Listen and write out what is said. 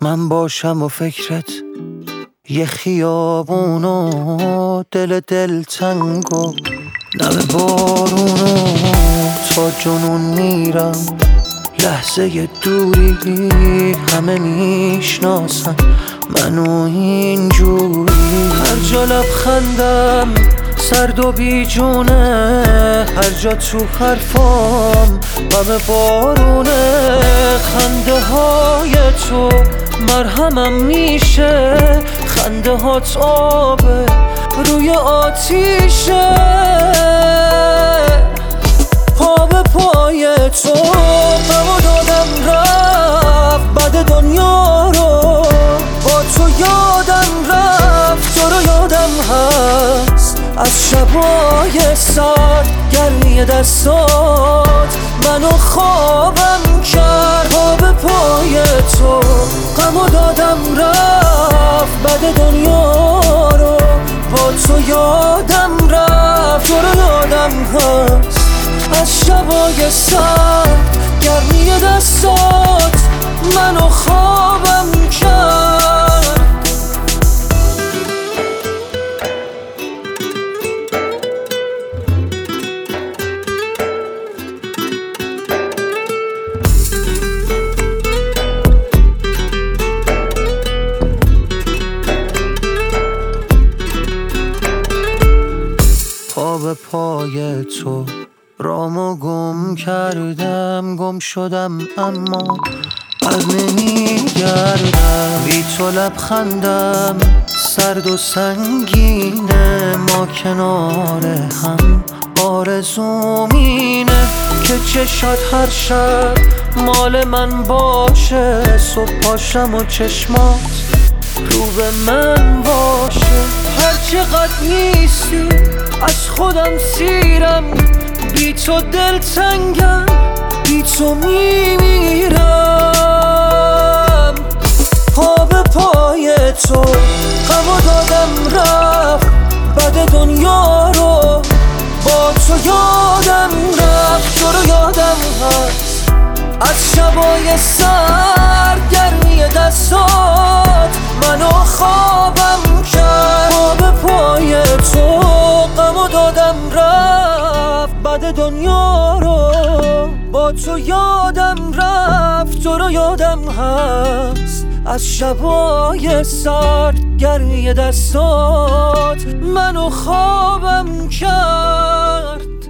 من باشم و فکرت یه خیابونو دل تنگو نم بارونو تا جنون میرم لحظه دوری همه میشناسن منو اینجوری هر جا لبخندم سرد و بیجونه هر جا تو حرفام غم بارونه خنده های تو مرهمم میشه خنده هات آبه روی آتیشه پا به پای تو غمو دادم رفت بعد دنیا رو با تو یادم رفت تو رو یادم هست از شبای سرد گرمی دستات منو خوابم کرد پا به پای تو غمو دادم رفت بعد دنیا رو با تو یادم رفت تو رو یادم هست از شبای سرد گرمی دستات منو خوابم کرد پا به پای تو رامو گم کردم گم شدم اما از نمیگردم بی تو لبخندم سرد و سنگینه ما کنار هم آرزومینه که چشات هر شب مال من باشه صبح پاشم و چشمات رو به من باشه هر چقدر نیستی از خودم سیرم بی تو دل تنگم بی تو میمیرم پا به پای تو غمو دادم رفت بعد دنیا رو با تو یادم رفت تو رو یادم هست از شبای سرد گرمی دستات منو خوابم کرد پا به پای تو غمو دادم رفت بعد دنیا رو با تو یادم رفت تو رو یادم هست از شبای سرد گرمی دستات منو خوابم کرد